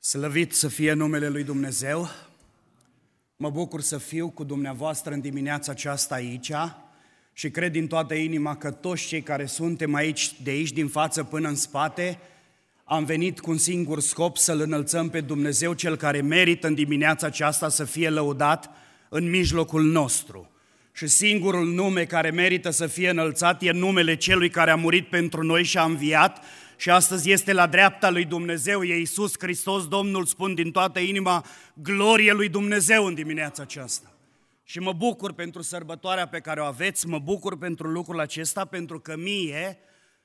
Slăvit să fie numele lui Dumnezeu! Mă bucur să fiu cu dumneavoastră în dimineața aceasta aici și cred din toată inima că toți cei care suntem aici, de aici din față până în spate, am venit cu un singur scop, să-L înălțăm pe Dumnezeu, Cel care merită în dimineața aceasta să fie lăudat în mijlocul nostru. Și singurul nume care merită să fie înălțat e numele Celui care a murit pentru noi și a înviat și astăzi este la dreapta lui Dumnezeu, e Iisus Hristos, Domnul, spun din toată inima, glorie lui Dumnezeu în dimineața aceasta. Și mă bucur pentru sărbătoarea pe care o aveți, mă bucur pentru lucrul acesta, pentru că mie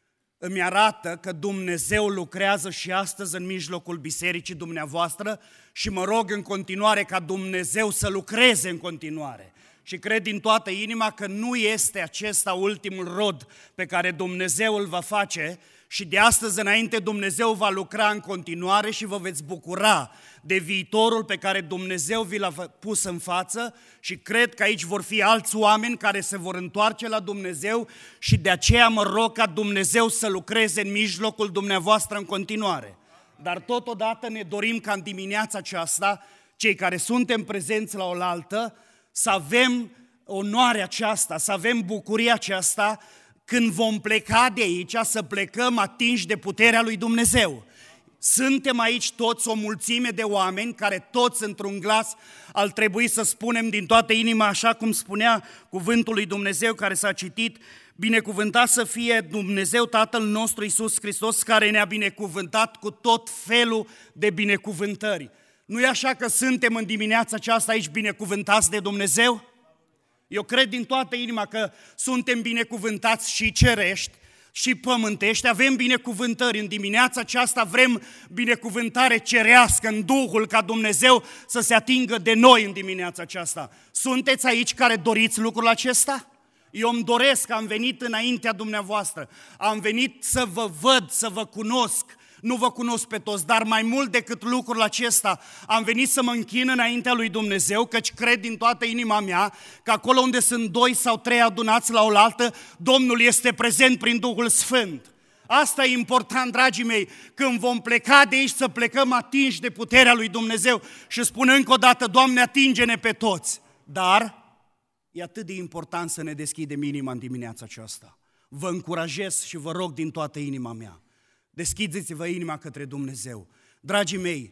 îmi arată că Dumnezeu lucrează și astăzi în mijlocul bisericii dumneavoastră și mă rog în continuare ca Dumnezeu să lucreze în continuare. Și cred din toată inima că nu este acesta ultimul rod pe care Dumnezeu îl va face și de astăzi înainte Dumnezeu va lucra în continuare și vă veți bucura de viitorul pe care Dumnezeu vi l-a pus în față și cred că aici vor fi alți oameni care se vor întoarce la Dumnezeu și de aceea mă rog ca Dumnezeu să lucreze în mijlocul dumneavoastră în continuare. Dar totodată ne dorim ca în dimineața aceasta, cei care suntem prezenți la oaltă, să avem onoarea aceasta, să avem bucuria aceasta când vom pleca de aici, să plecăm atinși de puterea lui Dumnezeu. Suntem aici toți o mulțime de oameni care toți într-un glas ar trebui să spunem din toată inima, așa cum spunea cuvântul lui Dumnezeu care s-a citit, binecuvântat să fie Dumnezeu Tatăl nostru Iisus Hristos care ne-a binecuvântat cu tot felul de binecuvântări. Nu e așa că suntem în dimineața aceasta aici binecuvântați de Dumnezeu? Eu cred din toată inima că suntem binecuvântați și cerești și pământești, avem binecuvântări. În dimineața aceasta vrem binecuvântare cerească în Duhul ca Dumnezeu să se atingă de noi în dimineața aceasta. Sunteți aici care doriți lucrul acesta? Eu îmi doresc, am venit înaintea dumneavoastră, am venit să vă văd, să vă cunosc. Nu vă cunosc pe toți, dar mai mult decât lucrul acesta, am venit să mă închin înaintea lui Dumnezeu, căci cred din toată inima mea că acolo unde sunt 2 sau 3 adunați la oaltă, Domnul este prezent prin Duhul Sfânt. Asta e important, dragii mei, când vom pleca de aici să plecăm atinși de puterea lui Dumnezeu și spun încă o dată, Doamne, atinge-ne pe toți. Dar e atât de important să ne deschidem inima în dimineața aceasta. Vă încurajez și vă rog din toată inima mea. Deschideți-vă inima către Dumnezeu. Dragii mei,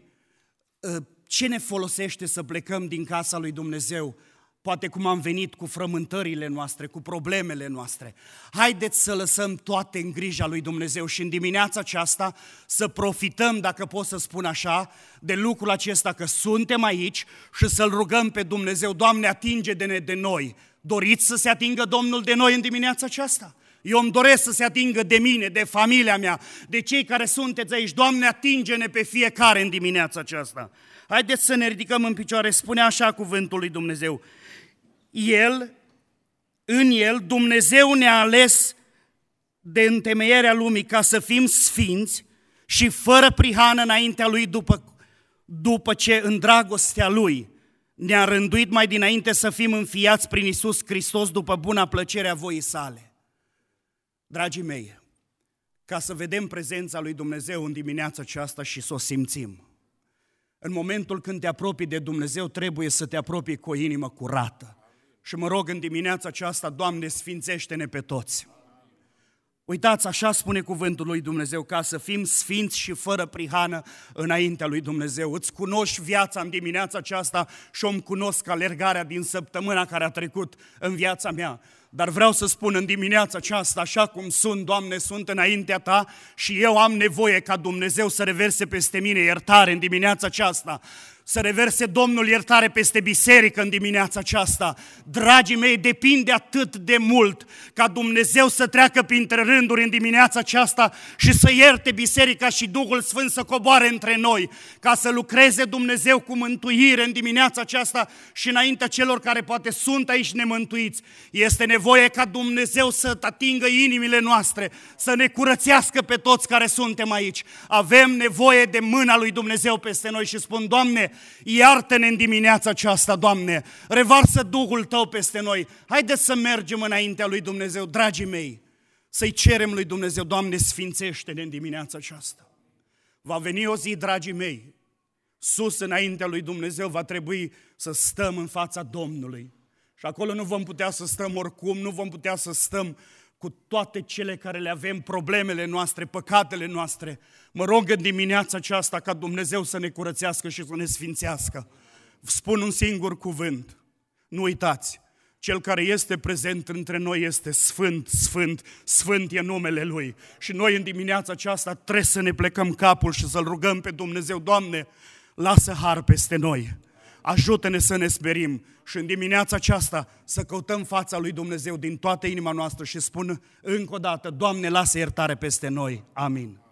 ce ne folosește să plecăm din casa lui Dumnezeu? Poate cum am venit cu frământările noastre, cu problemele noastre. Haideți să lăsăm toate în grija lui Dumnezeu și în dimineața aceasta să profităm, dacă pot să spun așa, de lucrul acesta că suntem aici și să-L rugăm pe Dumnezeu. Doamne, atinge-ne de noi. Doriți să se atingă Domnul de noi în dimineața aceasta? Eu îmi doresc să se atingă de mine, de familia mea, de cei care sunteți aici. Doamne, atinge-ne pe fiecare în dimineața aceasta. Haideți să ne ridicăm în picioare, spune așa cuvântul lui Dumnezeu. În El, Dumnezeu ne-a ales de întemeierea lumii ca să fim sfinți și fără prihană înaintea Lui după ce în dragostea Lui ne-a rânduit mai dinainte să fim înfiați prin Iisus Hristos după buna plăcere a voii Sale. Dragii mei, ca să vedem prezența lui Dumnezeu în dimineața aceasta și să o simțim, în momentul când te apropii de Dumnezeu, trebuie să te apropii cu o inimă curată. Și mă rog în dimineața aceasta, Doamne, sfințește-ne pe toți. Uitați, așa spune cuvântul lui Dumnezeu, ca să fim sfinți și fără prihană înaintea lui Dumnezeu. Îți cunoști viața în dimineața aceasta și îmi cunosc alergarea din săptămâna care a trecut în viața mea. Dar vreau să spun în dimineața aceasta, așa cum sunt, Doamne, sunt înaintea Ta și eu am nevoie ca Dumnezeu să reverse peste mine iertare în dimineața aceasta. Să reverse Domnul iertare peste biserică în dimineața aceasta. Dragii mei, depinde atât de mult ca Dumnezeu să treacă printre rânduri în dimineața aceasta și să ierte biserica și Duhul Sfânt să coboare între noi, ca să lucreze Dumnezeu cu mântuire în dimineața aceasta și înaintea celor care poate sunt aici nemântuiți. Este nevoie ca Dumnezeu să atingă inimile noastre, să ne curățească pe toți care suntem aici. Avem nevoie de mâna lui Dumnezeu peste noi și spun, Doamne, iartă-ne în dimineața aceasta, Doamne, revarsă Duhul Tău peste noi. Haideți să mergem înaintea lui Dumnezeu, dragii mei, să-i cerem lui Dumnezeu, Doamne, sfințește-ne în dimineața aceasta. Va veni o zi, dragii mei, sus înaintea lui Dumnezeu, va trebui să stăm în fața Domnului. Și acolo nu vom putea să stăm oricum, nu vom putea să stăm cu toate cele care le avem, problemele noastre, păcatele noastre. Mă rog în dimineața aceasta ca Dumnezeu să ne curățească și să ne sfințească. Spun un singur cuvânt. Nu uitați, Cel care este prezent între noi este Sfânt, Sfânt, Sfânt e numele Lui. Și noi în dimineața aceasta trebuie să ne plecăm capul și să-L rugăm pe Dumnezeu. Doamne, lasă har peste noi. Ajută-ne să ne sperim și în dimineața aceasta să căutăm fața lui Dumnezeu din toată inima noastră și spun încă o dată, Doamne, lasă iertare peste noi. Amin.